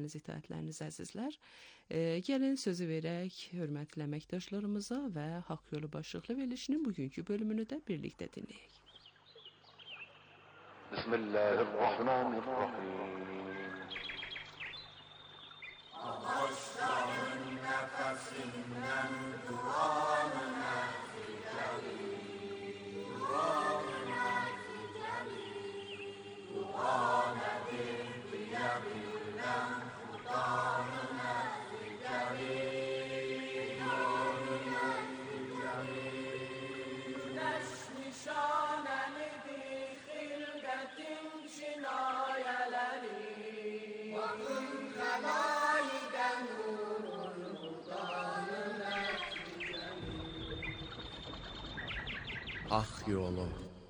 sevgiləriniz, itaətləriniz əzizlər. Gəlin sözü verək hörmətli əməkdaşlarımıza və Haqq Yolu başlıqlı verilişinin bugünkü bölümünü də birlikdə dinləyək. Bismillahirrahmanirrahim. Ağaçların nefesinden duanına fidelim, duanına fidelim, duanedir diyebilden Hudanına fidelim, duanına fidelim. Güneş nişanelidir hildetin çinayeleri, vakın Kemaiden nurun Hudanına fidelim. Haqq Yolu.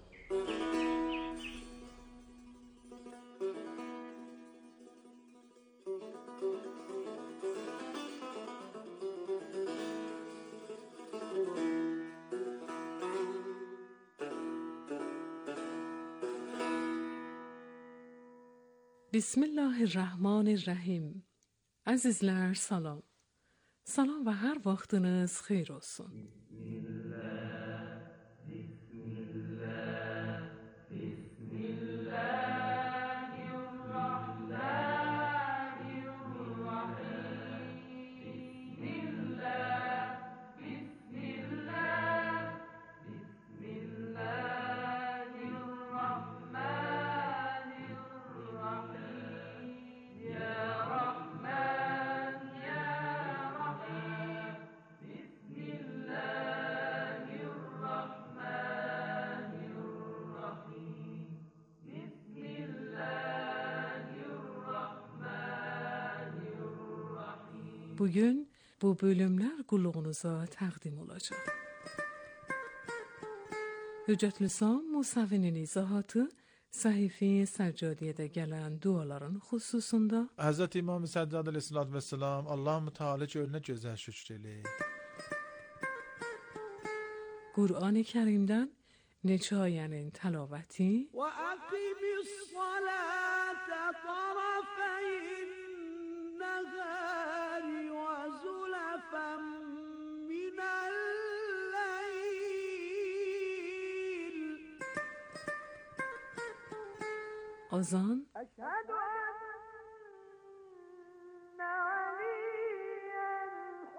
Bismillahirrahmanirrahim. Əzizlər, salam. Salam və hər vaxtınız xeyir olsun. Bugün bu bölümler qulluğunuza təqdim olacaq. Hüccətlisam Musavinin izahatı Səhifə Səccadiyyədə gələn duaların xüsusunda Hazreti İmam Səccad əleyhissalam Allahım Teala gölünə gözəl şükür eləyir. Qur'an-ı Kərimdən neçə ayənin təlavəti Və əqimis-salətə tərəfəyin nəhər və zülfən minəl-leyl. azan Əşhədü enne aliyyən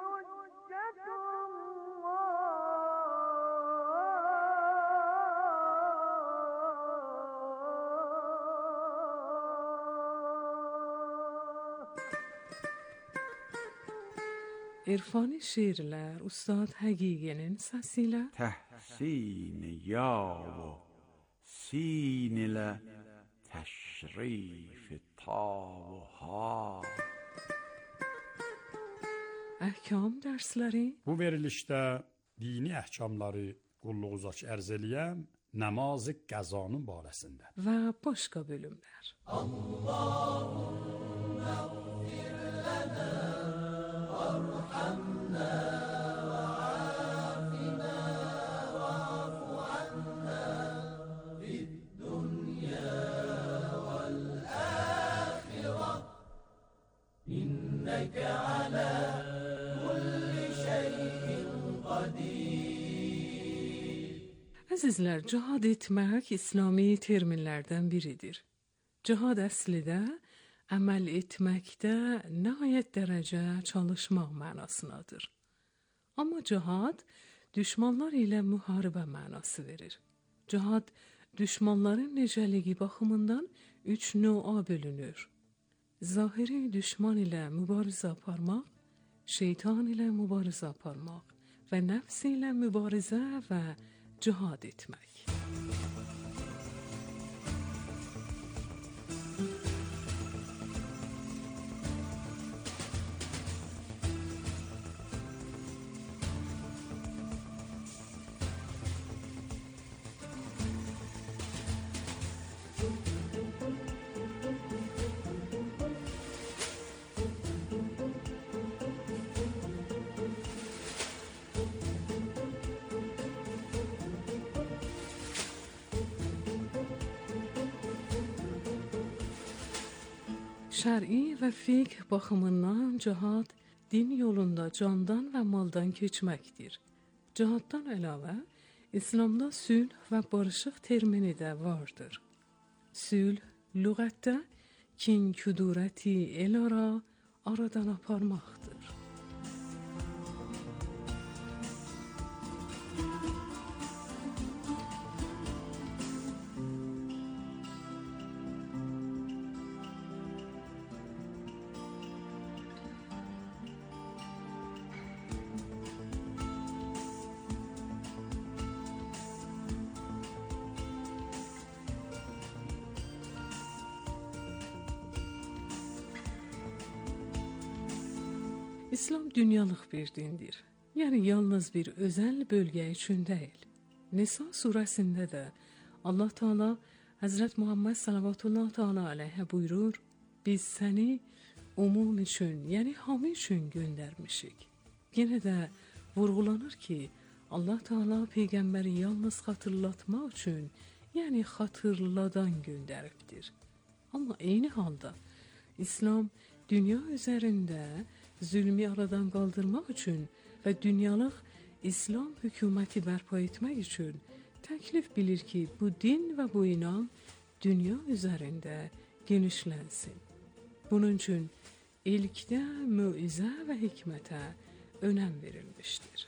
hüccətullah. İrfani şiirlər Ustad Həqiqinin səsi ilə تحسین یا و سین ilə təşrif ta و ha. əhkam dərsləri Bu verilişdə dini əhkamları qulluğunuza ərz eləyəm namazı qəzanın barəsində. və başqa bölümlər. Əzizlər, cihad etmək İslami terminlərdən biridir. Cihad əslidə əməl etməkdə nəhayət dərəcə çalışmaq mənasındadır. Amma cihad düşmanlar ilə müharibə mənası verir. Cihad düşmanların necəliyi baxımından 3 növa bölünür. Zahiri düşman ilə mübarizə aparmaq, şeytan ilə mübarizə aparmaq və nəfs ilə mübarizə və cihad etmək. Şər'i və fiqh baxımından cihad din yolunda candan və maldan keçməkdir. Cihaddan əlavə İslamda sülh və barışıq termini də vardır. Sülh lüğətdə kin, kudurəti, el ara, aradan aparmaqdır. İslam dünyalıq bir dindir. Yəni yalnız bir özəl bölgə üçün deyil. Nisa surəsində də Allah Teala Həzrət Muhammed sallallahu teala aleyhə buyurur: "Biz səni umum üçün, yəni hamı üçün göndərmişik." Yenə də vurğulanır ki, Allah Teala peyğəmbəri yalnız xatırlatmaq üçün, yəni xatırladan göndəribdir. Amma eyni halda İslam dünya üzərində zülmü aradan qaldırmaq üçün və dünyalıq İslam hökuməti bərpa etmək üçün təklif bilir ki, bu din və bu inam dünya üzərində genişlənsin. Bunun üçün ilkdə möizə və hikmətə önəm verilmişdir.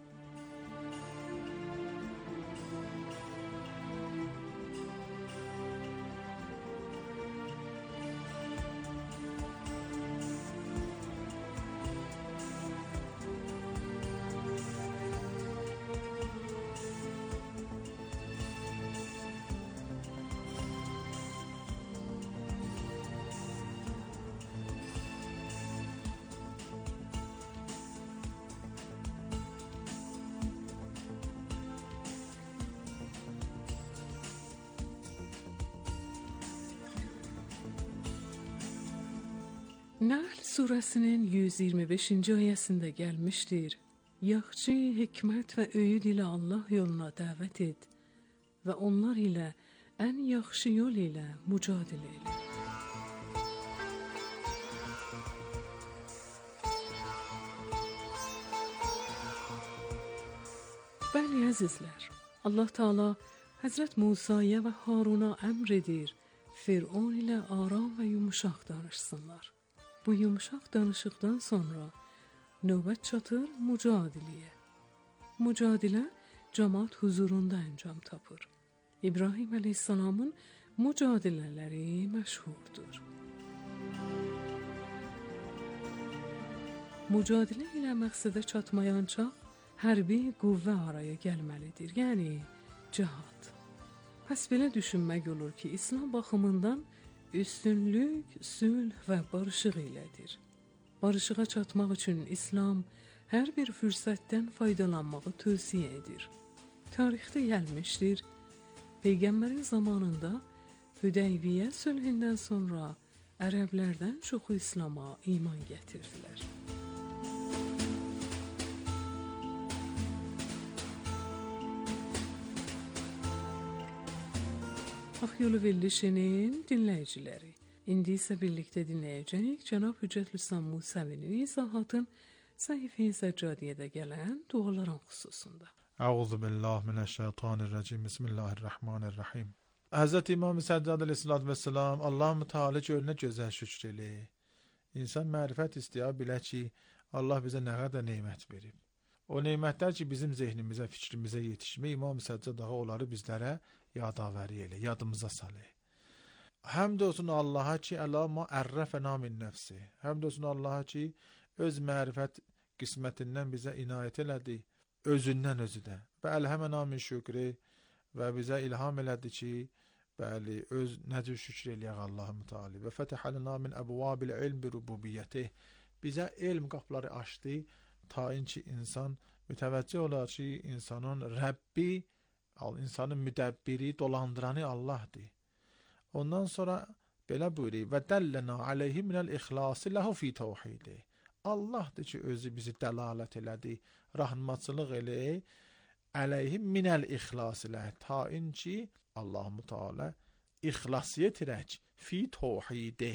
Nəhl surəsinin 125-ci ayəsində gəlmişdir: Yaxşı, hikmət və öyüd ilə Allah yoluna dəvət et və onlar ilə ən yaxşı yol ilə mücadilə elə. Bəli, əzizlər, Allah Teala Həzrət Musaya və Haruna əmr edir, Firon ilə aram və yumuşaq danışsınlar. Bu yumuşaq danışıqdan sonra növbət çatır mücadiləyə. Mücadilə cəmaət huzurunda əncam tapır. İbrahim əleyhissalamın mücadilələri məşhurdur. Mücadilə ilə məqsədə çatmayan çağ hərbi qüvvə araya gəlməlidir, yəni cihad. Pəs belə düşünmək olur ki, İslam baxımından üstünlük, sülh və barışıq ilədir. Barışığa çatmaq üçün İslam hər bir fürsətdən faydalanmağı tövsiyə edir. Tarixdə gəlmişdir, Peyğəmbərin zamanında Hüdeybiyyə sülhündən sonra ərəblərdən çoxu İslama iman gətirdilər. Hak Yolu verilişinin dinləyiciləri. İndi isə birlikdə dinləyəcəyik Cənab Hüccət Lüsam Musəvinin izahatın səhifə-i səccadiyədə gələn duaların xüsusunda. Euzubillahimineşşeytanirracim. Bismillahirrahmanirrahim. Həzrət İmam Səccad əleyhissalatu vesselam: Allahım Teala görünə gözəl şükür elə. İnsan mərifət istəyə bilər ki, Allah bizə nə qədər nemət verib. O nemətlər ki, bizim zehnimizə, fikrimizə yetişmə, İmam Səccad onları bizlərə yadavəri elə, yadımıza salır. Həmd olsun Allaha ki, əla ma ərrəfəna min nəfsi. Həmd olsun Allaha ki, öz mərifət qismətindən bizə inayət elədi, özündən özüdə. Və əlhəmənə min şükri və bizə ilham elədi ki, bəli, öz nəcür şükür eləyək Allah-u Teala. Və fətəhəlina min əbvabil ilm bi rububiyyətih. Bizə elm qapıları açdı, tayin ki, insan mütəvəccih olar ki, insanın Rəbbi, insanın müdəbbiri, dolandıranı Allahdır. Ondan sonra belə buyuruyor: və dəllənə aleyhi minəl ixlası ləhu fi təvhidi. Allahdır ki, özü bizi dəlalət elədi, rahmatçılıq elə, aleyhi minəl ixlası ləh, tayin ki, Allah-u Teala ixlasiyyət irək fi təvhidi,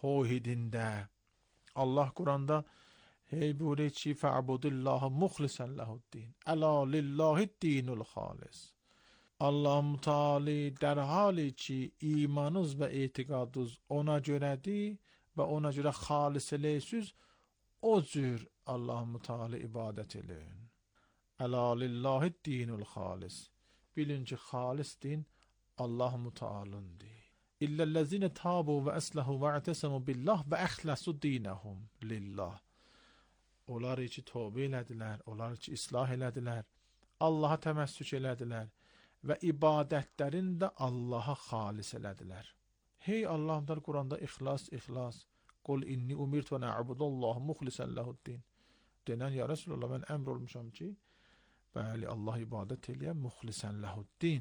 tevhidində. Allah Quranda hey buyuruyor ki fa'budillaha muhlisan lehu'd-din. Ela lillahi'd-dinul halis. Allah Teala در حالی ki imanınız və etiqadınız ona görədir və ona görə xalis eləyəsiz, o cür Allah Teala ibadət eləyin. Ela lillahi'd-dinul halis. Bilin ki xalis din Allah Teala'ndır. İllellezine tabu ve eslahu ve i'tesemu billah ve əxləsu dinəhum lillah. Onlar ki tövbə elədilər, onlar ki islah elədilər, Allaha təməssük elədilər və ibadətlərini də Allaha xalis elədilər. Hey Allah'ın Kur'an'da ihlas. Qul inni umirtu ve na'budullaha muhlisan lehu'd-din. Denen ya Resulallah ben emr olmuşam ki bəli Allah ibadət eləyəm muhlisan lehu'd-din.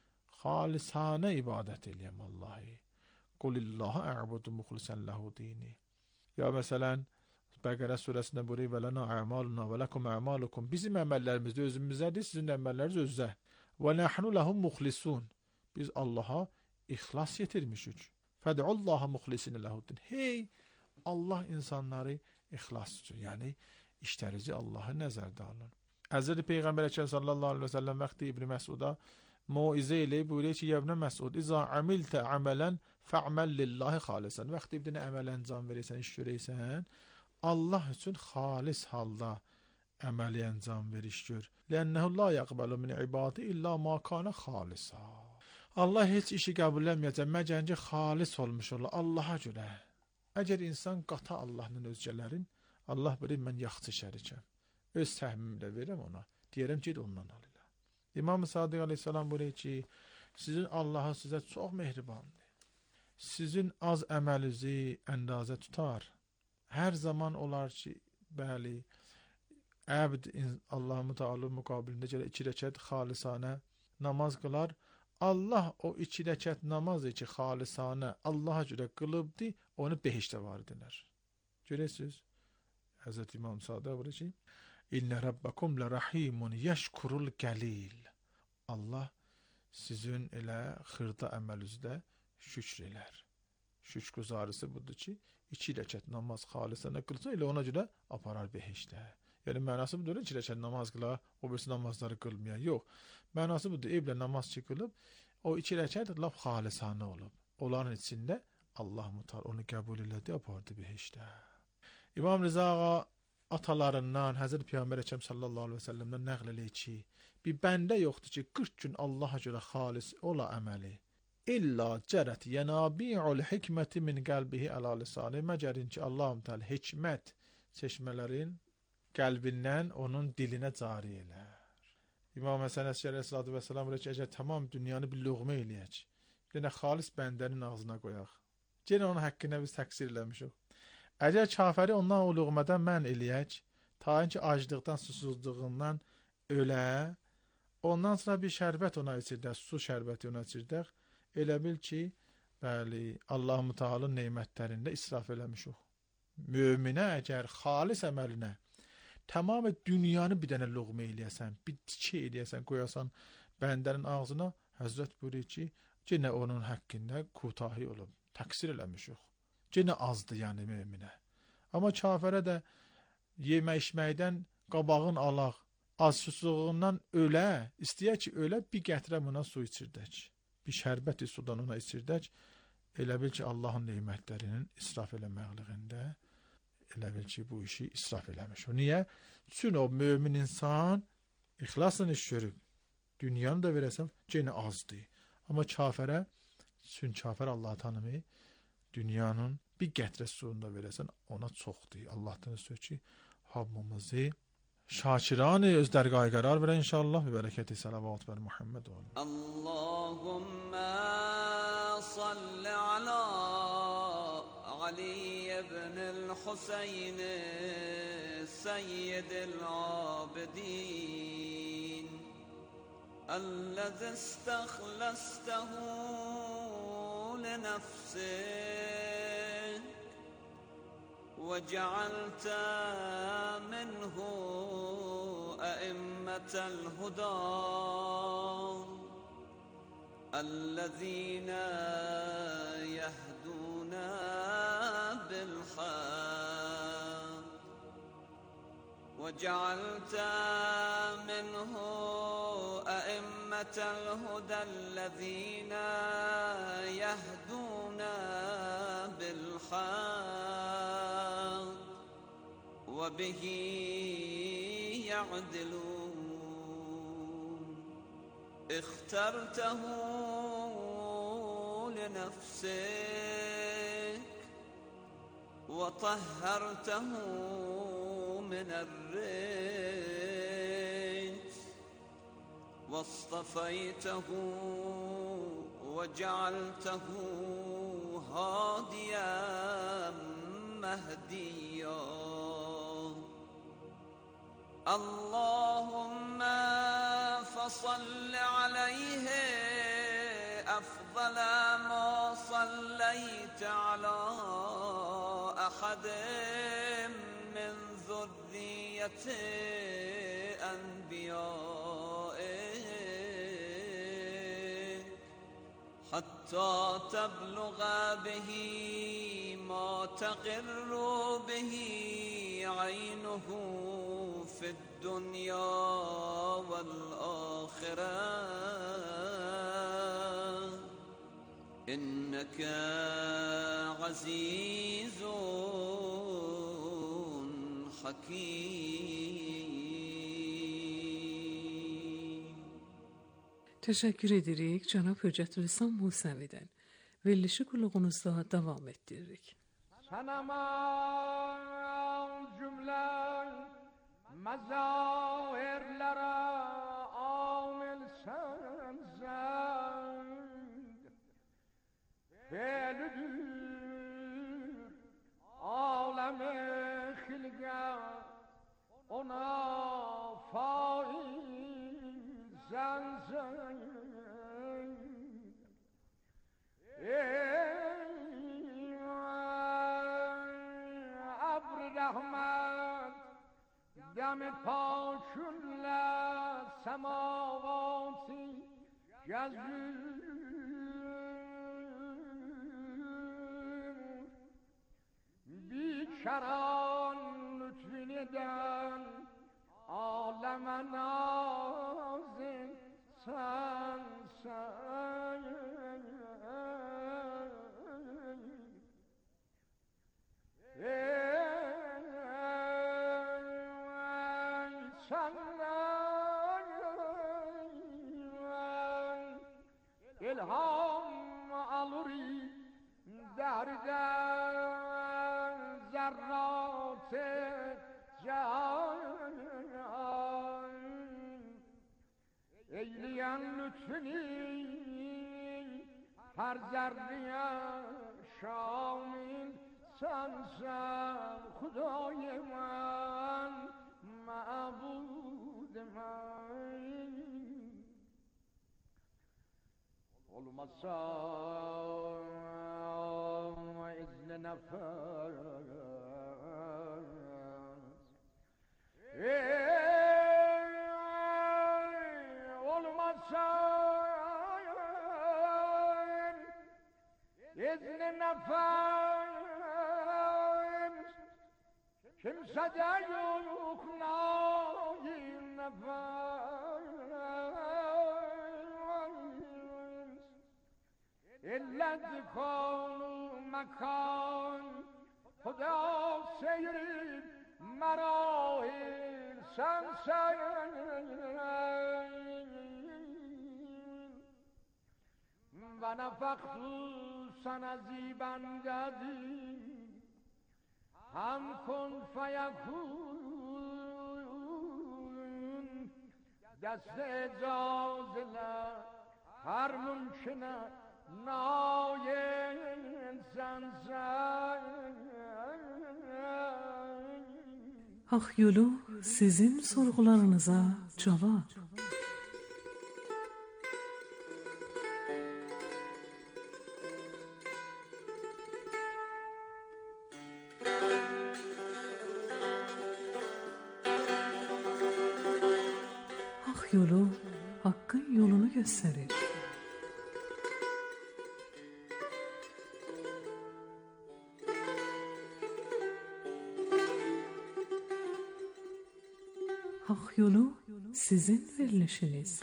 Xalisane ibadət eləyəm Allah'ı. Qulillaha a'budu muhlisan lehu'd-dini. Ya məsələn Bəqərə surəsində buyuruyor və lana a'maluna və lakum a'malukum. Bizim əməllərimiz də özümüzdədir, sizin əməlləriniz özünüzdə. Və nahnu lahum muhlisun. Biz Allaha ixlas yetirmişik. Fəd'ullaha muhlisin lehu'd-din. Hey Allah insanları ixlas üçün, yəni işlərinizi Allah'a nəzərdə alın. Həzreti Peyğəmbər sallallahu aleyhi ve sellem vaxtı İbn Məsuda muizə ilə buyuruyor ki, ya İbn Məsud, İza amiltə əmələn fa'məl lillahi xalisən. Vaxtı bir əməl əncam verirsən, iş görəysən, Allah üçün xalis halda əməli əncam ver, iş gör. Lənnəhu la yəqbəlu min ibadi illa ma kana xalisa. Allah heç işi qəbul etməyəcək, məgər ki xalis olmuş ola Allaha görə. Əgər insan qata Allah'ın özgələrin, Allah bilir mən yaxşı şərikəm. Öz səhmimlə verəm ona. Deyərəm ki, ondan alırlar. İmam Sadiq aleyhissalam buyuruyor ki, sizin Allah'a sizə çox mehribandır. Sizin az əməlinizi əndazə tutar. Hər zaman olar ki, bəli, əbd Allah-u Teala müqabilində gələ 2 rəkət xalisanə namaz qılar. Allah o 2 rəkət namazı ki xalisanə Allaha görə qılıbdı, onu behişdə var edilər. Görəsiniz? Həzrət İmam Sadiq buyurur ki, İnne rabbakum la rahimun yeşkurul gəlil. Allah sizin elə xırda əməlinizdə şükr elər. Şükürgüzarısı budur ki, 2 rəkət namaz xalisanə qılsa, elə ona görə aparar behişdə. Yəni mənası budur, 2 rəkət namaz qılar, o birisi namazları qılmayan. Yox, mənası budur, evlə namaz qılıb, o 2 rəkət laf xalisanə olub. Onların içində Allah Teala onu qəbul elədi, apardı behişdə. İmam Rıza ağa atalarından, Həzrət Peyğəmbər Əkəm sallallahu aleyhi ve sellemdən nəql eləyir ki, bir bəndə yoxdur ki, 40 gün Allaha görə xalis ola əməli. İlla cərət yənabi'ul hikməti min qəlbihi əla lisani. Məgərin ki, Allah-u Teala hikmət çeşmələrin qəlbindən onun dilinə cari elər. İmam Həsən Əskəri aleyhissalatu vesselam buyuruyor ki, əgər tamam dünyanı bir luğmə eləyək, yenə xalis bəndənin ağzına qoyaq. Yenə onun haqqına biz təqsir eləmişik. Əgər kafiri ondan o luğmədən mən eləyək, ta ki aclıqdan, susuzluğundan ölə, ondan sonra bir şərbət ona içirdək, su şərbəti ona içirdək, elə bil ki, bəli, Allah-u Teala'nın neymətlərində israf eləmişik. Möminə əgər xalis əməlinə tamamı dünyanı bir dənə luğmə eləyəsən, bir dikə eləyəsən, qoyasan bəndənin ağzına, Həzrət buyuruyor ki, yenə onun haqqında kutahi olub, təqsir eləmişik. Yenə azdır yəni möminə. Amma kafirə də yemək içməkdən qabağın alaq, az susuzluğundan ölə, istəyək ki ölə, bir gətirəm ona su içirdək. Bir şərbəti sudan ona içirdək. Elə bil ki Allahın neymətlərinin israf eləməqliyində, elə bil ki bu işi israf eləmiş. O niyə? Çünki o mömin insan ixlasla iş görüb. Dünyanı da verəsən, yenə azdır. Amma kafirə, çünki kafir Allah'ı tanımır, dünyanın bir qətrə suyunda verəsən, ona çoxdur. Allah'tan söz ki, hamımızı şakiranı öz dərgahı qərar verə inşallah. Və bərəkəti salavat və Muhammed olun. Allahümmə salli ala Ali ibn-i Hüseyin Seyyid-i Abidin Ellezî istaxlastehu linefsih وجعلت منه أئمة الهدى الذين يهدون وجعلت منه أئمة الهدى الذين يهدون بالحق وبه يعدلون اخترته لنفسك وطهرته من الرجس واصطفيته وجعلته هاديا مهديا اللهم فصل عليه أفضل ما صليت على أحد من ذرية أنبيائك حتى تبلغ به ما تقر به عينه في الدنيا والآخرة إنك عزيز حكيم. Teşekkür edirik Cənab Hüccətülislam Musevidən. Verilişi qulluğunuzda davam ettiririk. Sanama cümle mazahirlere amil sensen Felüdür alem-i hilge ona faiz sensen Abr-i rahmet dam-i paşunle semavati gezür Biçaran lütfüneden aleme nazil sensen İlham aluri derden zerrat-ı can Eyleyen lütfünü her zerreye şamil sensen Hudâ-i men, ma'bud men Olmazsa izni nefes Olmazsa izni nefes Kimsede yok nail nefes İlla dikanu mekan Huda seyri merahil sensen Ve nefektu sana zibendedi Hem kun feyekun Dest icazile her mümküne nail sensen Hak yolu sizin sorgularınıza cevap. Hak yolu hakkın yolunu gösterir. Hak Yolu sizin verilişiniz.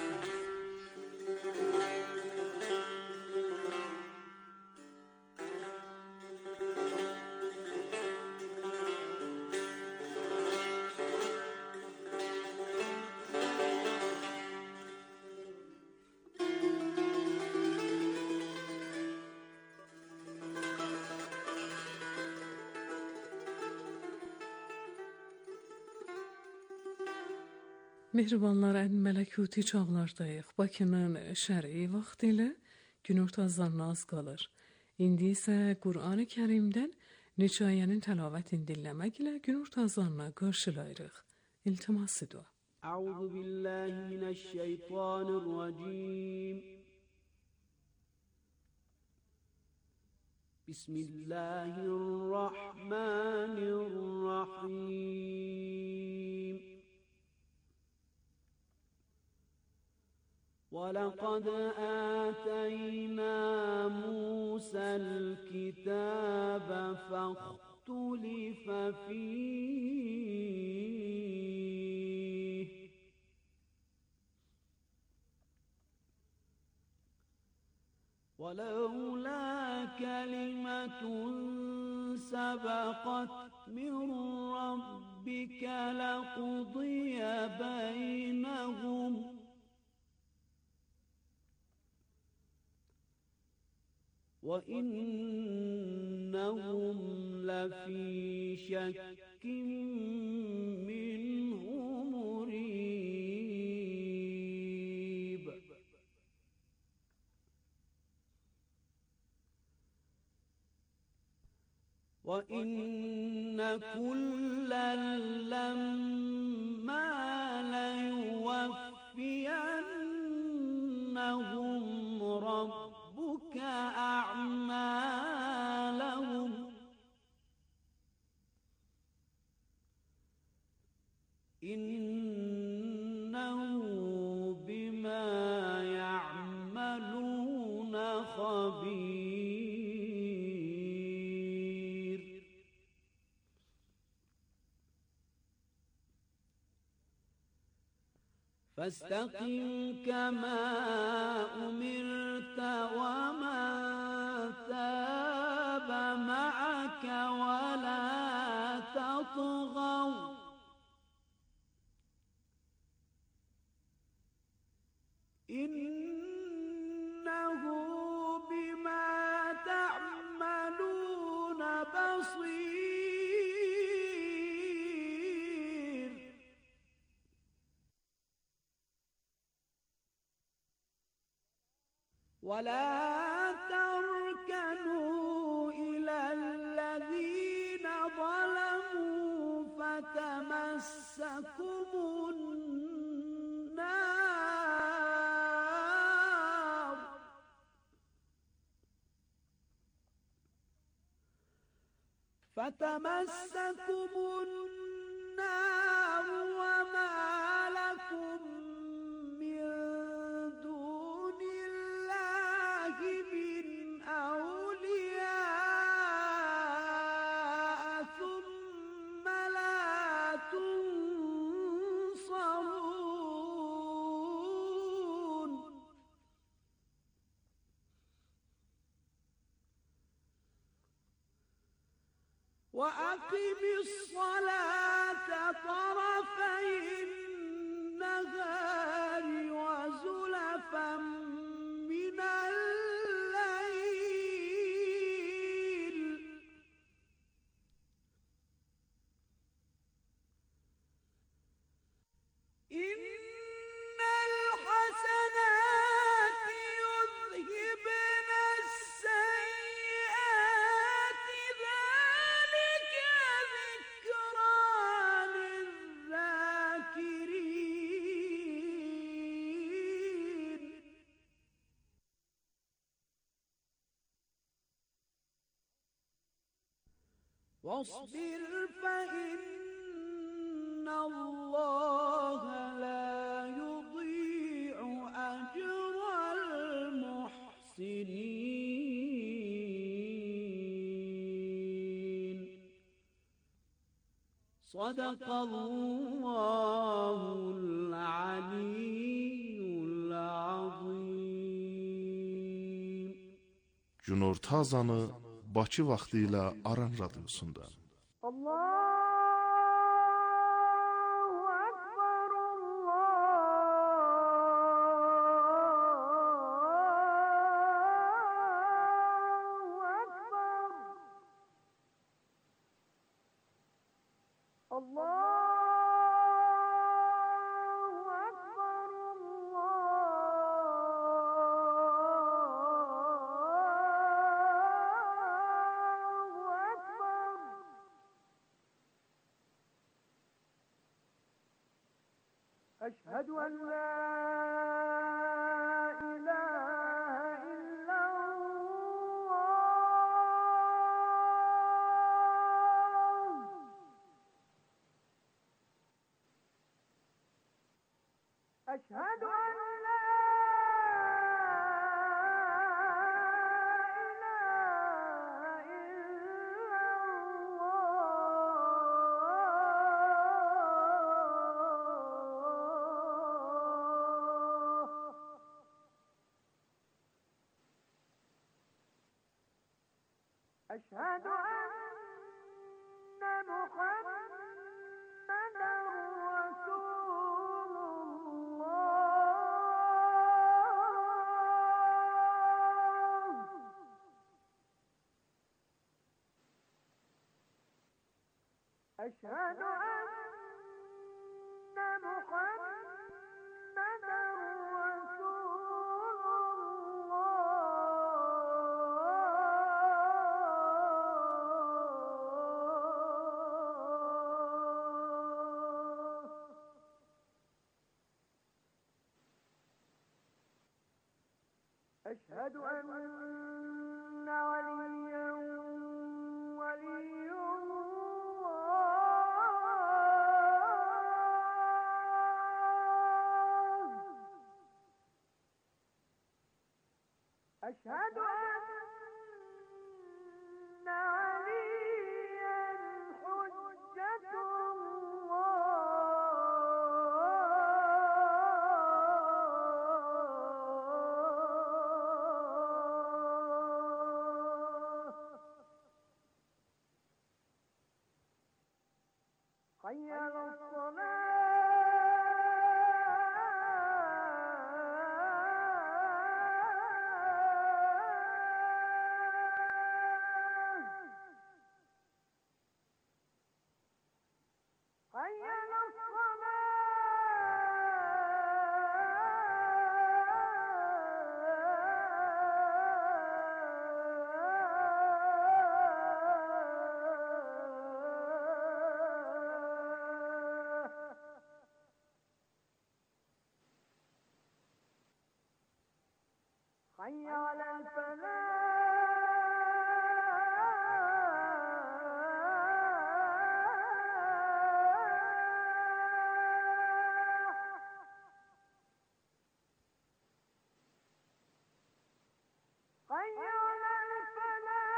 Mehribanlar, ən mələkuti çağlardayıq. Bakının şər'i vaxtı ilə günorta azanına az qalır. İndi isə Qur'an-ı Kərimdən neçə ayənin təlavətini dinləmək ilə günorta azanına qarşılayırıq. İltiması dua. Əuzu billahi mineşşeytanirracim. Bismillahirrahmanirrahim. وَلَقَدْ آتَيْنَا مُوسَى الْكِتَابَ فَاخْتُلِفَ فِيهِ وَلَوْلَا كَلِمَةٌ سَبَقَتْ مِنْ رَبِّكَ لَقُضِيَ بَيْنَهُمْ وَإِنَّهُمْ لَفِي شَكٍّ مِّنْهُ مُرِيبٍ وَإِنَّ كُلًّا لَّمَّا لَيُوَفِّيَنَّهُمْ رَبُّكَ أعمالهم إنه بما يعملون خبير فاستقم كما أمرت ومن تاب معك ولا تطغوا إنه بما تعملون بصير ولا تركنوا إلى الذين ظلموا فتمسكم النار وما لكم من دون الله من أولياء ثم لا تنصرون وأقم الصلاة طرفي النهار وزلفا من الليل إن الحسنات يذهبن السيئات ذلك ذكرى للذاكرين واصبر فإن الله لا يضيع أجر المحسنين صدق الله العلي العظيم. Günorta azanı Bakı vaxtı ilə Aran radiosunda. Allahu Ekber, Allahu Ekber. Allahu Ekber, Allahu Ekber. Eşhedü en la ilahe illallah. أشهد أن لا إله إلا الله. أشهد أن محمدا رسول الله. أشهد أن محمدا رسول الله. أشهد أن عليا ولي الله. أشهد أن عليا حجة الله. حي على الصلاة. حي على الصلاة. حي على الفلاح. حي على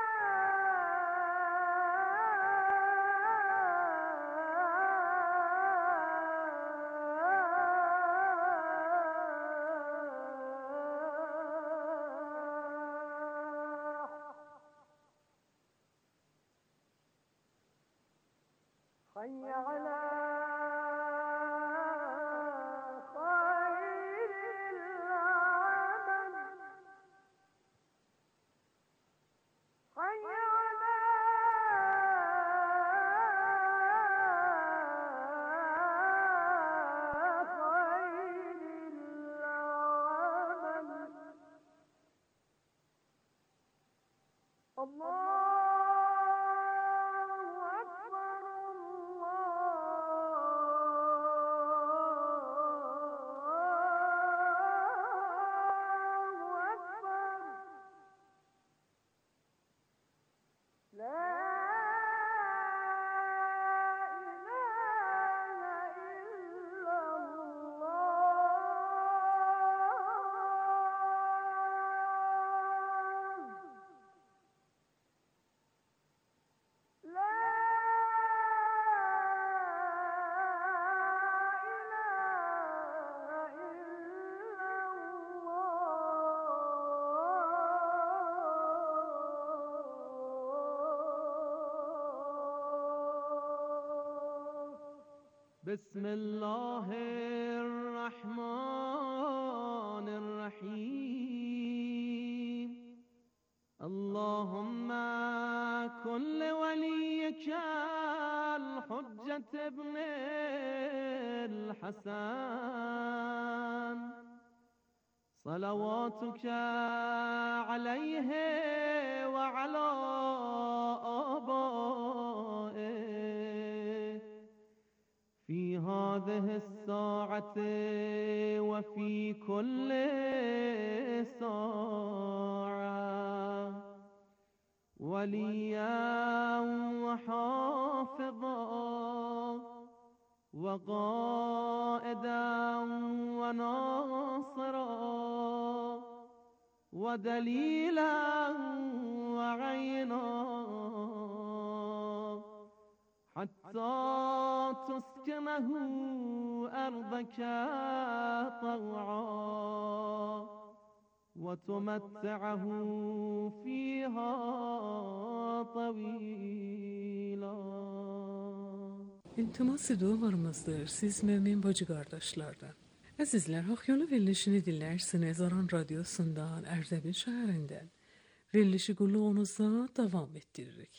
الفلاح. حي على خير العمل. حي على خير العمل. الله أكبر، الله بسم الله الرحمن الرحیم اللهم كل وليك الحجة ابن الحسن صلواتك عليه وعلى آبائه في هذه الساعة وفي كل ساعة وليا وحافظا وقائدا وناصرا ودليلا وعينا حتى تسكنه أرضك طوعا وتمتعه فيها طويلا. İltimas dualarımızdır siz mümin bacı kardeşlerden. Əzizlər, Haqyolu verilişini dinləyirsiniz Aran Radyosundan, Ərdəbil şəhərindən. Verilişi qulluğunuzda davam etdiririk.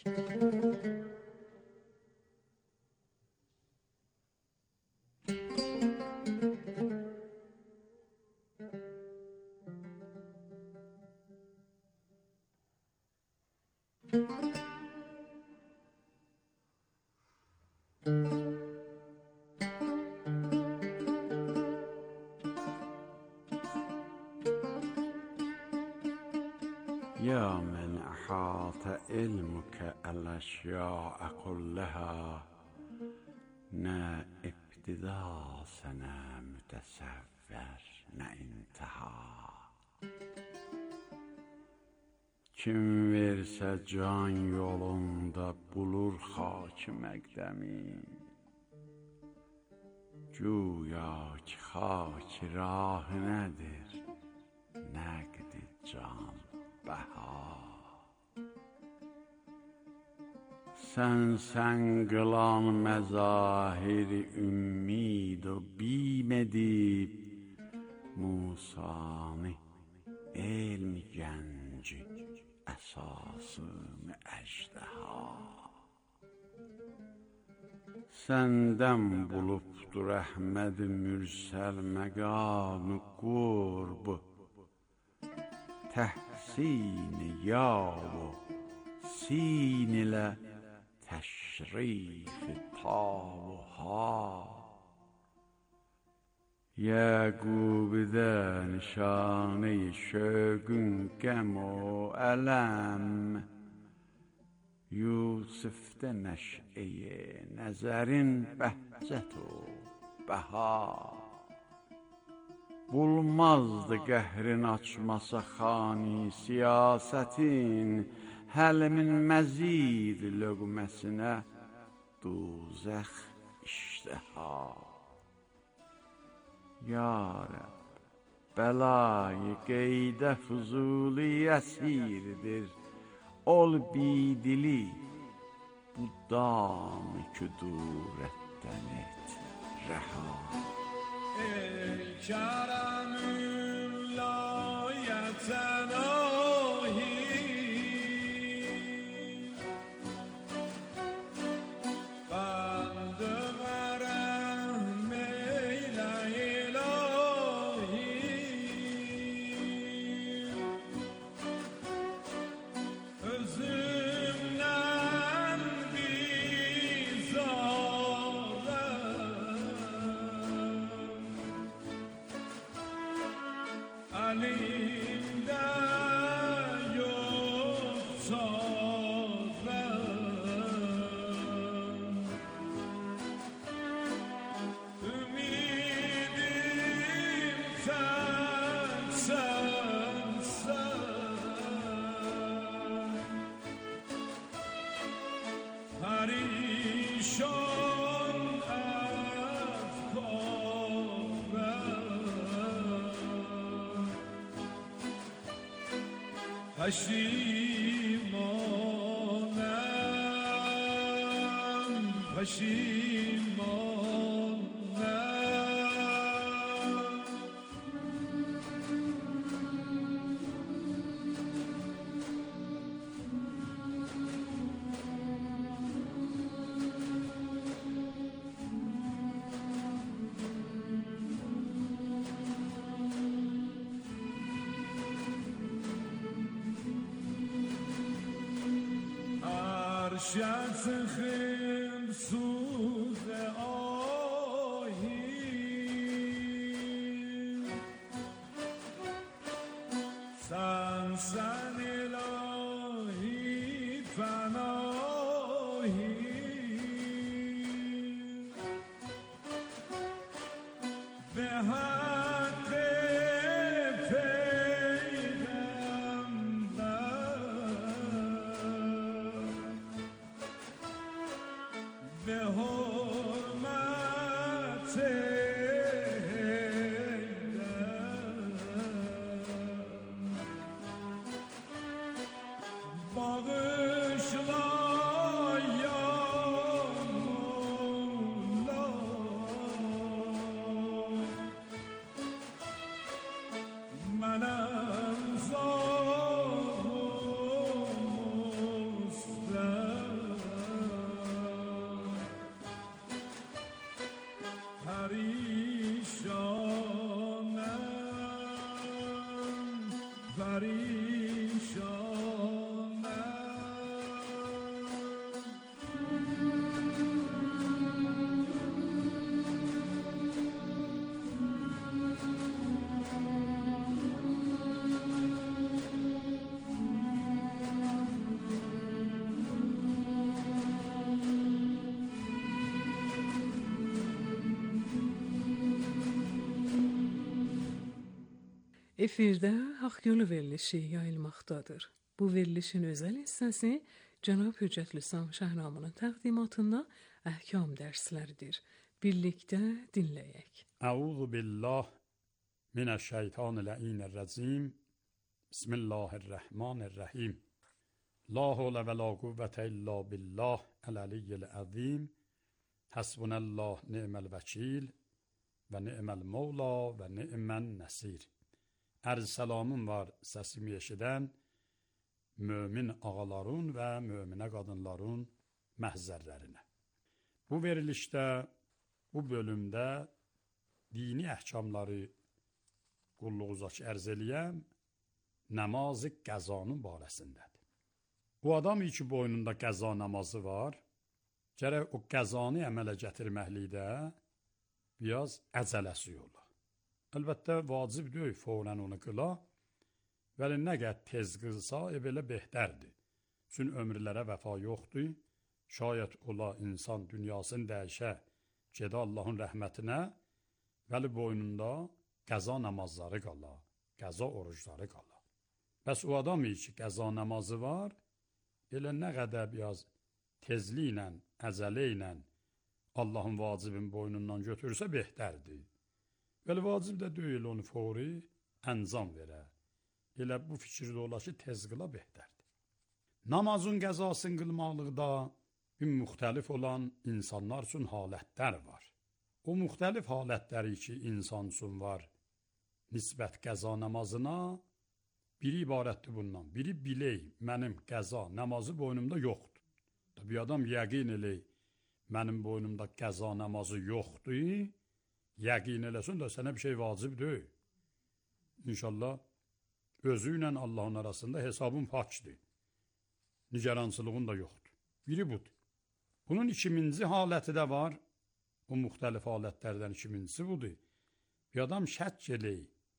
يا من أحاط علمك الأشياء كلها نه ابتدا سنه متصور نه انتها kim versə can yolunda bulur xaki məqdəmi güya ki xaki rahı nədir nəqdi can bəha sən qılan məzahiri ümmid o bim edib Musanı elm gənci əsasını əjdaha səndən bulubdur Əhməd-i Mürsəl məqamı qurb təhsin-i yav-u sin ilə təşrif-i tav-ha Yəqubidə nişanə-i şöqün qəm o ələm Yusifdə nəşə-i nəzərin bəhcət o bəha Bulmazdı qəhrin açmasa xani siyasətin Həlimin məzid löqməsinə duzəx iştəha Ya Rəbb, bəlayı qeydə fuzuli əsirdir Ol bidili, bu dam-ı küdurətdən et rəha Ey kərəmün layətənahi پشیمانم وحشت خیل سوز آهی سنسن الهی پناهی به حق پیغمبر به حرمت Efirdə Haqq Yolu verilişi yayılmaqdadır. Bu verilişin özəl hissəsi Cənab Hüccətül İslam Şəhnamının təqdimatında əhkam dərsləridir. Birlikdə dinləyək. Əuzu billah minəşşeytanirracim. Bismillahirrahmanirrahim. La havle ve la kuvvete illa billah el-aliyyil azim. Hasbunallah ni'mel vekil ve ni'mel mevla ve ni'men nesir. Ərz salamım var səsimi eşidən mömin ağaların və möminə qadınların məhzərlərinə. Bu verilişdə, bu bölümdə dini əhkamları qulluğuzdakı ərz eləyəm, namazı qəzanın barəsindədir. Bu adam ki boynunda qəza namazı var, gərək o qəzanı əmələ gətirməklikdə biraz əcələsi yola. Əlbəttə, vacib deyil fəvrən onu qıla, vəli nə qədər tez qılsa, belə behtərdir. Çünki ömürlərə vəfa yoxdur, şayət ola insan dünyasını dəyişə, gedə Allahın rəhmətinə, vəli boynunda qəza namazları qala, qəza orucları qala. Bəs o adam ki, qəza namazı var, elə nə qədər biraz tezliklə, əzələ ilə Allahın vacibin boynundan götürsə behtərdir. Vəli vacib də deyil onu fəvri əncam verə. Elə bu fikirdə ola ki, tez qıla behtərdir. Namazın qəzasını qılmaqlıqda müxtəlif olan insanlar üçün halətlər var. O müxtəlif halətləri ki, insan üçün var, nisbət qəza namazına, biri ibarətdir bundan. Biri bilək, mənim qəza namazı boynumda yoxdur. Bir adam yəqin elək, mənim boynumda qəza namazı yoxdur, yəqin eləsin də sənə bir şey vacib deyil. İnşallah, özü ilə Allahın arasında hesabın pakdır. Nigarançılığın da yoxdur. Biri budur. Bunun ikinci haləti də var. O müxtəlif halətlərdən ikincisi budur. Bir adam şək elək,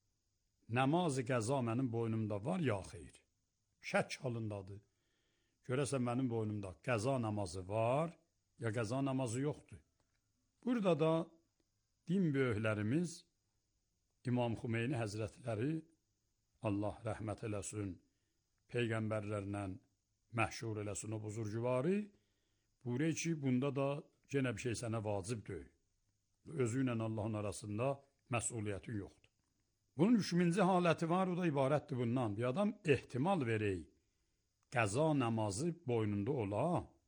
namazı qəza mənim boynumda var ya xeyr. Şək halındadır. Görəsən mənim boynumda qəza namazı var ya qəza namazı yoxdur. Burada da din böyüklərimiz İmam Xümeyni Həzrətləri Allah rəhmət eləsin, peyğəmbərlərlə məhşur eləsin o buzurcuvarı, buyuruyor ki, bunda da yenə bir şey sənə vacib deyil. Özü ilə Allahın arasında məsuliyyətin yoxdur. Bunun üçüncü haləti var, o da ibarətdir bundan. Bir adam ehtimal verək, qəza namazı boynunda ola,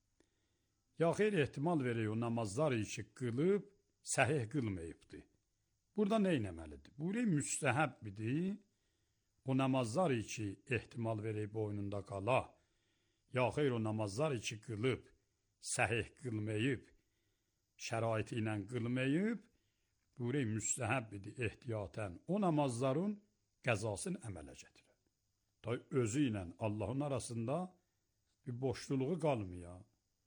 ya xeyr ehtimal verək o namazlar ki qılıb, səhih qılmayıbdır. Burada nə etməlidir? Buyuruyor, müstəhəbbidir. O namazlar ki ehtimal verək boynunda qala, ya xeyr o namazlar ki qılıb, səhih qılmayıb, şəraiti ilə qılmayıb, buyuruyor, müstəhəbbidir ehtiyatən o namazların qəzasını əmələ gətirər. Özü ilə Allahın arasında bir boşluğu qalmaya,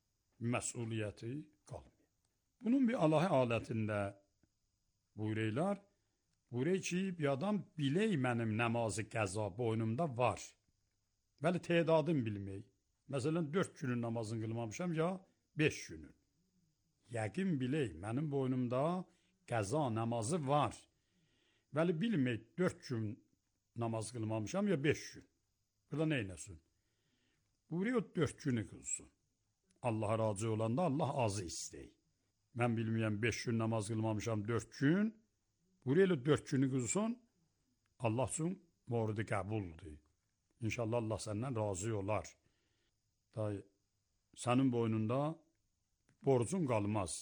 məsuliyyəti qalmır. Bunun bir Allah alətində buyururlar. Buyurur ki, bir adam bilək mənim namazı qəza boynumda var. Bəli, tedadım bilmək. Məsələn, 4 günün namazını qılmamışam ya 5 günün. Yəqin bilək mənim boynumda qəza namazı var. Bəli, bilmək 4 gün namaz qılmamışam ya 5 gün. Burada nə eləsin? Buyuruyor 4 günü qılsın. Allaha razı olanda Allah azı istəyir. Mən bilməyəm 5 gün namaz qılmamışam 4 gün. Buyuruyor 4 günü qılsın. Allah üçün moridi qəbuldur. İnşallah Allah səndən razı olar. Dayı, sənin boynunda borcun qalmaz.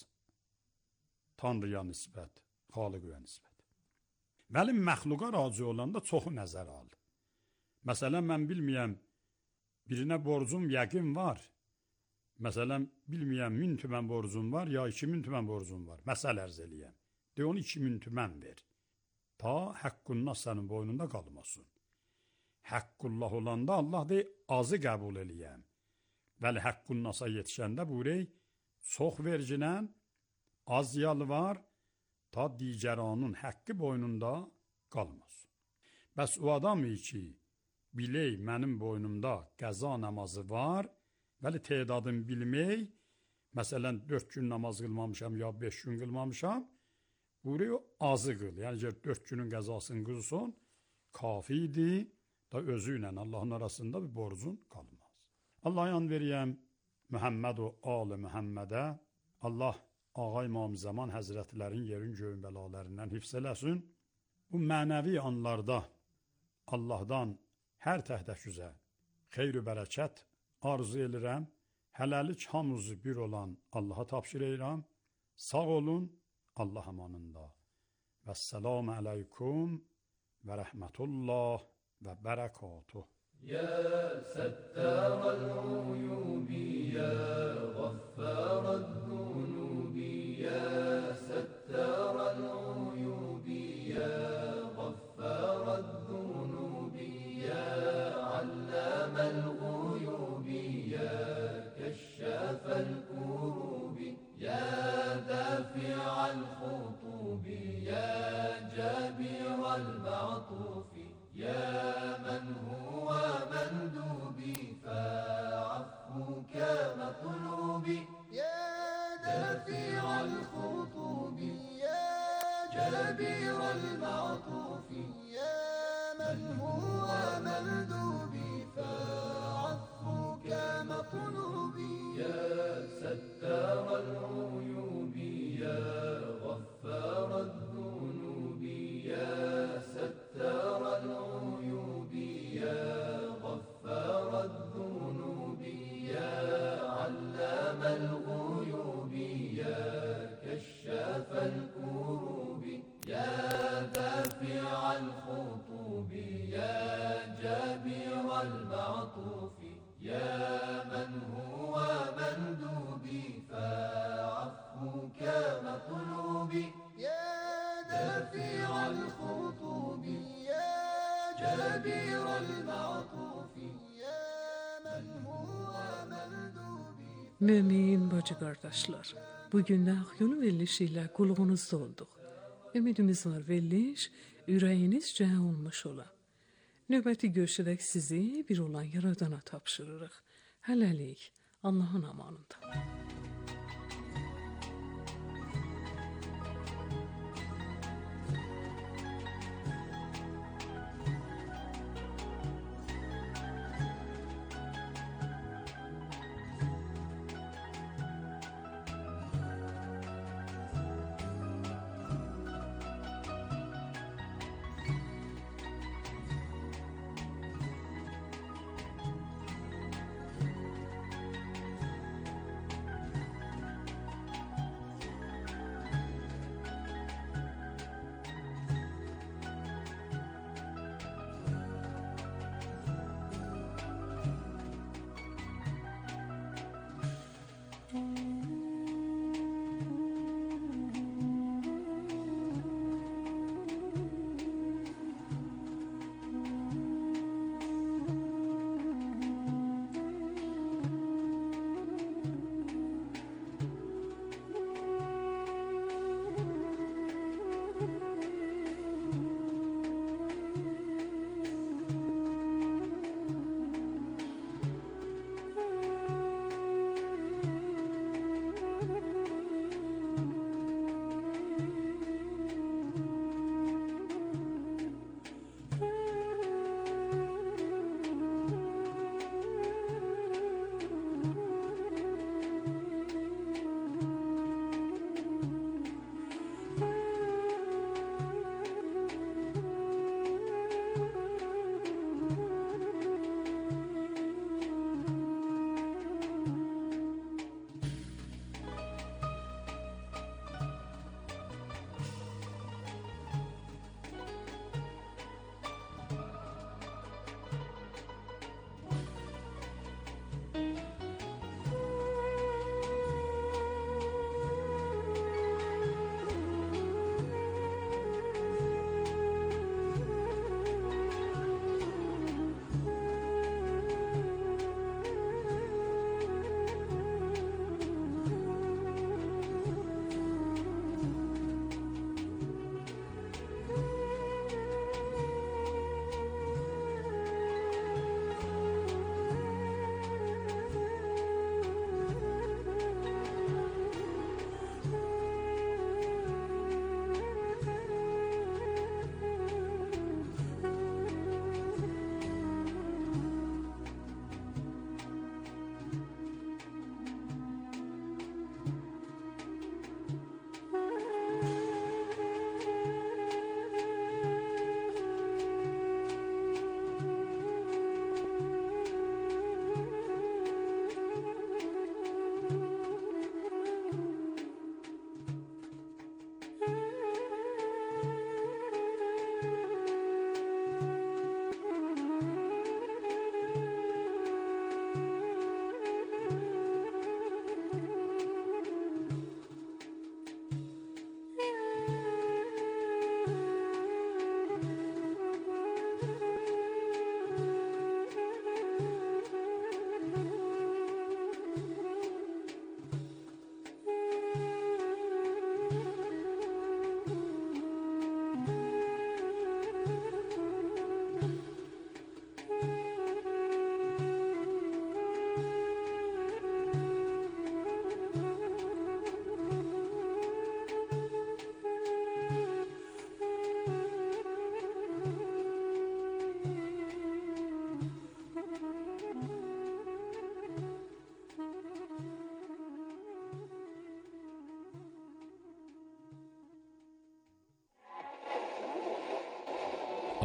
Tanrıya nisbət, Xaliqə nisbət. Mənim məxluqa razı olanda çoxu nəzər al. Məsələn, mən bilməyəm, birinə borcum yəqin var. Məsələn, bilməyəm, 1000 tümən borcum var, ya 2000 tümən borcum var. Məsəl ərz eləyəm. De, onu 2000 tümən ver. Ta həqqunna sənin boynunda qalmasın. Həqqullah olanda Allah deyir, azı qəbul eləyəm. Vəli həqqunnasa yetişəndə buyurur, çox verginən, az yalvar, ta digəranın həqqi boynunda qalmasın. Bəs o adam ki, bilək mənim boynumda qəza namazı var, vəli tedadım bilmək, məsələn 4 gün namaz qılmamışam ya 5 gün qılmamışam, buyuruyor azı qıl. Yəni 4 günün qəzasını qılsın, kafidir, da özü ilə Allahın arasında bir borcun qalmaz. Allah yan veriyəm Mühəmməd o Ali Mühəmmədə, Allah Ağa İmam Zaman Həzrətlərin yerin göyün bəlalarından hifz eləsin. Bu mənəvi anlarda Allahdan hər təhdəküzə xeyr-i bərəkət arzu edirəm. Hələlik hamımızı bir olan Allaha tapşırıram. Sağ olun, Allah amanında. Vəssalamu aleykum və rəhmətullah və bərəkatuh. يا ستار العيوب يا غفار الذنوب يا ستار العيوب يا غفار الذنوب يا علام الغيوب يا كشاف الكروب يا دافع الخطوب يا جابر المعطوف يا من هو مندوبي فعفوك مطلوبي يا دافع الخطوب يا جابر المعطوف يا من هو مندوبي فعفوك مطلوبي يا ستار العيوب يا غفار الذنوب يا ستار العيوب يا غفار الذنوب يا علام الغيوب يا كشاف الكروب يا دافع الخطوب يا جابر المعطوف يا من هو مندوبي فعفوك مطلوبي يا دافع الخطوب يا جابر المعطوف يا من هو مندوبي. Mümin bacı qardaşlar, bugün də Akyolu verilişi ilə qulğunuzda olduq. Ümidimiz var veriliş, ürəyinizcə olmuş ola. Növbəti görüşədək sizi bir olan Yaradana tapşırırıq. Hələlik, Allahın amanında.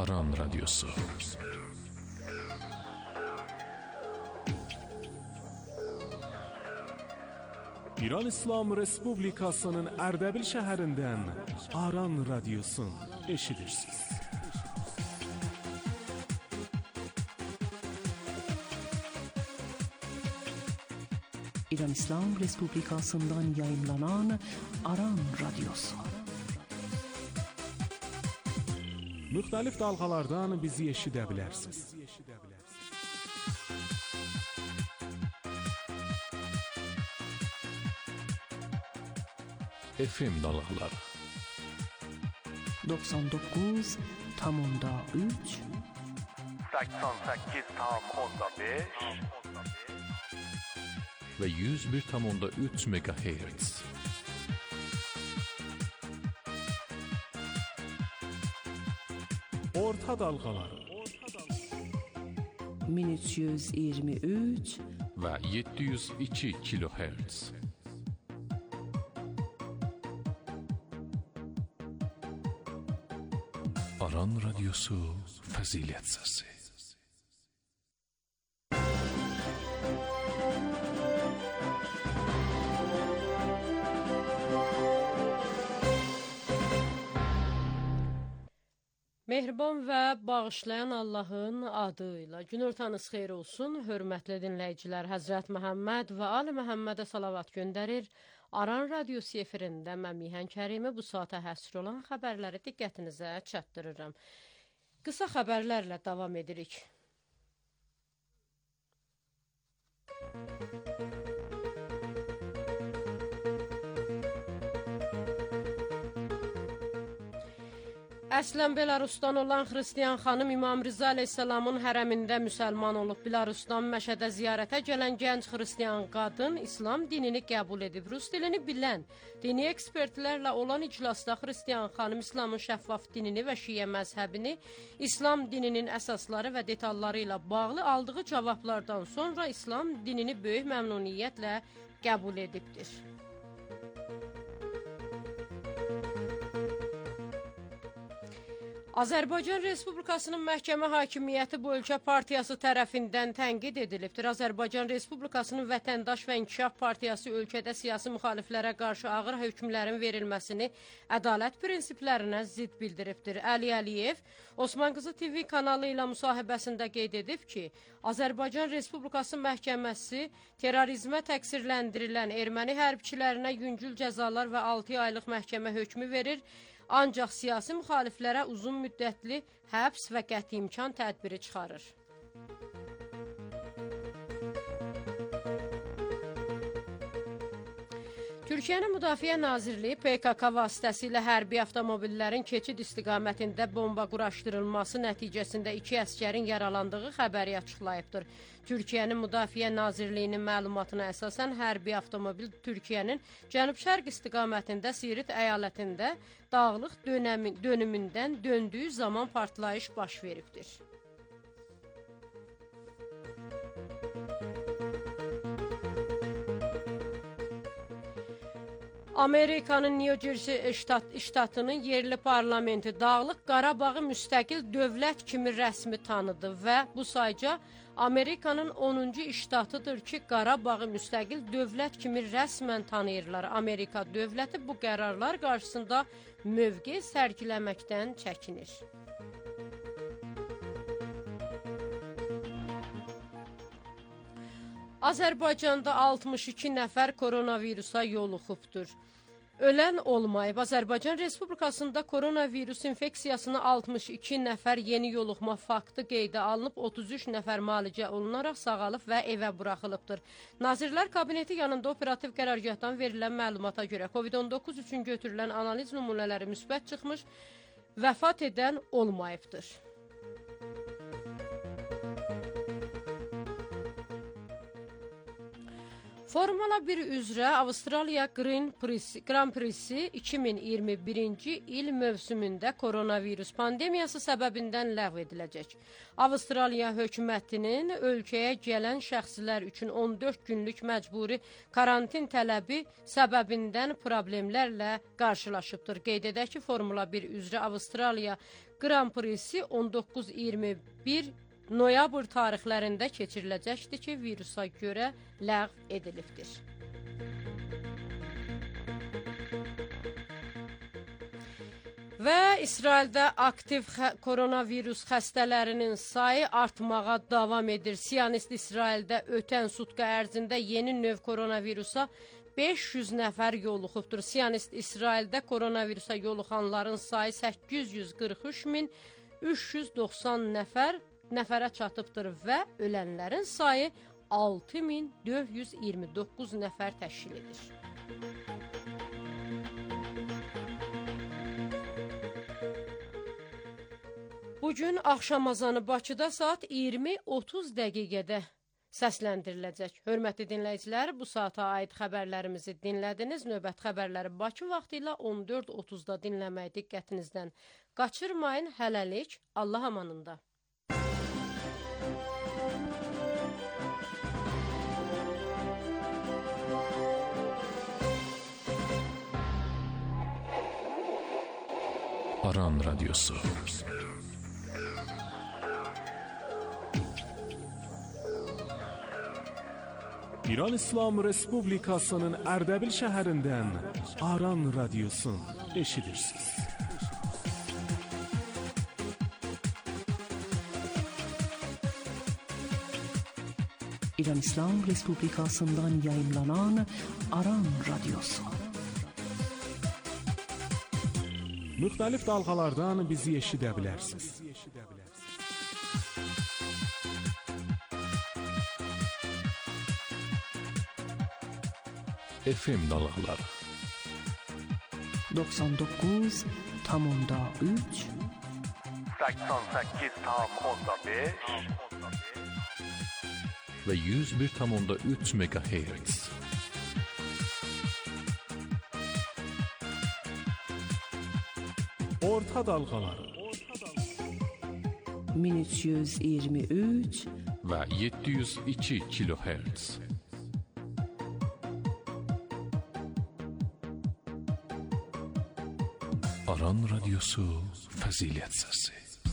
Aran Radyosu. İran İslam Respublikasının Ərdəbil şəhərindən Aran Radyosun eşidirsiniz. İran İslam Respublikasından yayınlanan Aran Radyosu. Müxtəlif dalğalardan bizi eşidə bilərsiniz. FM dalğaları 99,3 88,5 ve 101,3 MHz. Orta dalğaları 1323 ve 702 kHz. Aran Radyosu Fazilet Sesi. Mehriban və bağışlayan Allahın adıyla günortanız xeyir olsun. Hörmətli dinləyicilər, Həzrət Məhəmməd və Ali Məhəmmədə salavat göndərir. Aran Radyosu efirində mən Mihan Kərimi bu saata həsr olan xəbərləri diqqətinizə çatdırıram. Qısa xəbərlərlə davam edirik. Əslən Belarusdan olan xristiyan xanım İmam Rıza Aleyhisselamın hərəmində müsəlman olub. Belarusdan Məşədə ziyarətə gələn gənc xristiyan qadın İslam dinini qəbul edib. Rus dilini bilən dini ekspertlərlə olan iclasda xristiyan xanım İslamın şəffaf dinini və şiə məzhəbini, İslam dininin əsasları və detalları ilə bağlı aldığı cavablardan sonra İslam dinini böyük məmnuniyyətlə qəbul edibdir. Azərbaycan Respublikasının məhkəmə hakimiyyəti bu ölkə partiyası tərəfindən tənqid edilibdir. Azərbaycan Respublikasının Vətəndaş və İnkişaf Partiyası ölkədə siyasi müxaliflərə qarşı ağır hökmlərin verilməsini ədalət prinsiplərinə zidd bildiribdir. Əli Əliyev Osman Qızı TV kanalı ilə müsahibəsində qeyd edib ki, Azərbaycan Respublikası məhkəməsi terrorizmə təqsirləndirilən erməni hərbçilərinə yüngül cəzalar və 6 aylıq məhkəmə hökmü verir. Ancaq siyasi müxaliflərə uzun müddətli həbs və qəti imkan tədbiri çıxarır. Türkiyənin Müdafiə Nazirliyi PKK vasitəsilə hərbi avtomobillərin keçid istiqamətində bomba quraşdırılması nəticəsində 2 əsgərin yaralandığı xəbəri açıqlayıbdır. Türkiyənin Müdafiə Nazirliyinin məlumatına əsasən hərbi avtomobil Türkiyənin cənub-şərq istiqamətində Sirit əyalətində dağlıq dönümündən döndüyü zaman partlayış baş veribdir. Amerikanın New Jersey ştatının yerli parlamenti Dağlıq Qarabağı müstəqil dövlət kimi rəsmi tanıdı və bu sayca Amerikanın 10-cu ştatıdır ki, Qarabağı müstəqil dövlət kimi rəsmən tanıyırlar. Amerika dövləti bu qərarlar qarşısında mövqe sərgiləməkdən çəkinir. Azərbaycanda 62 nəfər koronavirusa yoluxubdur. Ölən olmayıb. Azərbaycan Respublikasında koronavirus infeksiyasına 62 nəfər yeni yoluxma faktı qeydə alınıb, 33 nəfər müalicə olunaraq sağalıb və evə buraxılıbdır. Nazirlər Kabineti yanında operativ qərargahdan verilən məlumata görə COVID-19 üçün götürülən analiz nümunələri müsbət çıxmış, vəfat edən olmayıbdır. Formula 1 üzrə Avstraliya Grand Prix'si 2021-ci il mövsümündə koronavirus pandemiyası səbəbindən ləğv ediləcək. Avstraliya hökumətinin ölkəyə gələn şəxslər üçün 14 günlük məcburi karantin tələbi səbəbindən problemlərlə qarşılaşıbdır. Qeyd edək ki, Formula 1 üzrə Avstraliya Grand Prix'si 19-21 noyabr tarixlərində keçiriləcəkdir ki, virusa görə ləğv edilibdir. Və İsraildə aktiv koronavirus xəstələrinin sayı artmağa davam edir. Siyonist İsraildə ötən sutka ərzində yeni növ koronavirusa 500 nəfər yoluxubdur. Siyonist İsraildə koronavirusa yoluxanların sayı 843.390 nəfərə çatıbdır və ölənlərin sayı 6.429 nəfər təşkil edir. Bugün axşam azanı Bakıda saat 20:30 dəqiqədə səsləndiriləcək. Hörmətli dinləyicilər, bu saata aid xəbərlərimizi dinlədiniz. Növbət xəbərləri Bakı vaxtı ilə 14:30-da dinləməyi diqqətinizdən qaçırmayın. Hələlik, Allah amanında. Aran Radyosu. İran İslam Respublikasının Ərdəbil şəhərindən Aran Radyosu eşidirsiniz. İran İslam Respublikasından yayımlanan Aran Radyosu. Müxtəlif dalğalardan bizi eşidə bilərsiniz. FM dalğaları 99.3 88.5 ve 101.3 MHz. Orta dalğaları 1323 ve 702 kHz. Aran Radyosu Fəzilət Səsi.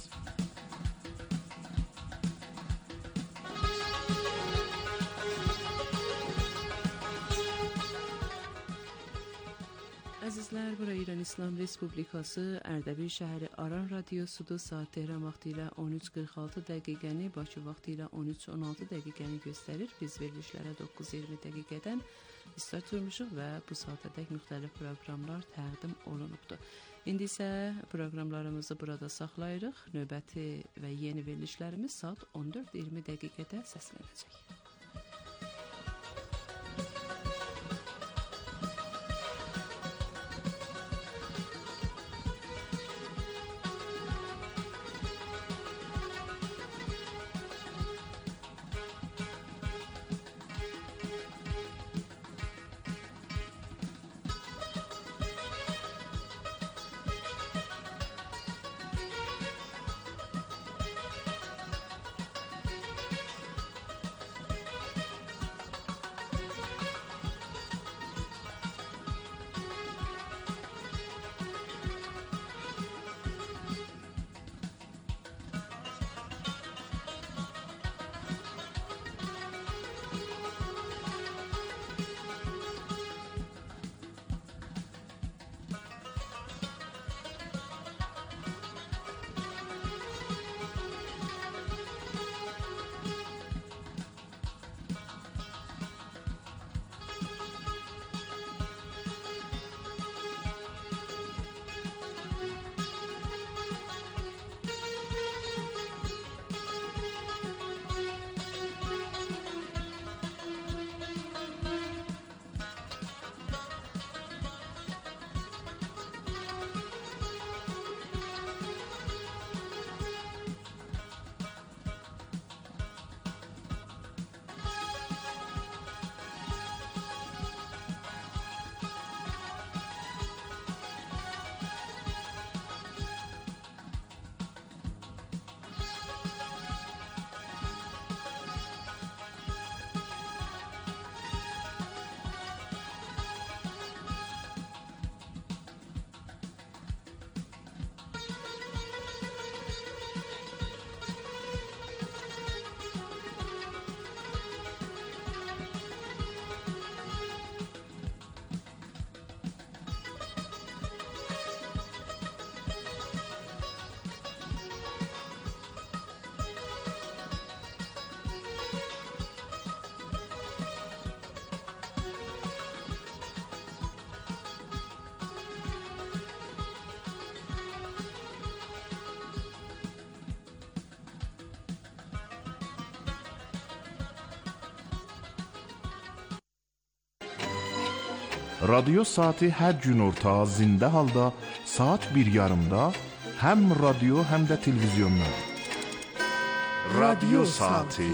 Əzizlər, bura İran İslam Respublikası Ərdəbil şəhəri Aran Radiosudur. Saat Tehran vaxtı ilə 13:46 dəqiqəni, Bakı vaxtı ilə 13:16 dəqiqəni göstərir. Biz verilişlərə 9:20 dəqiqədən istart vermişik və bu saatədək müxtəlif proqramlar təqdim olunubdur. İndi isə proqramlarımızı burada saxlayırıq. Növbəti və yeni verilişlərimiz saat 14:20 dəqiqədə səslənəcək. Radio Saati hər gün orta zində halda saat 1:30-da həm radio, həm də televizyonda. Radio Saati.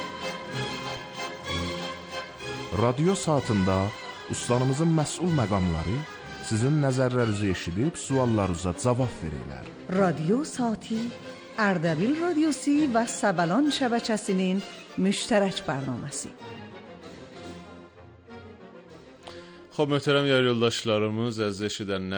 Radio Saatında ustalarımızın məsul məqamları sizin nəzərlərinizi eşidib suallarınıza cavab verirlər. رادیو ساعتی اردبیل رادیوسی و سبلان şəbəkəsinin müştərək proqramısı. Xoş möhtərəm yayın yoldaşlarımız, əziz eşidənlər.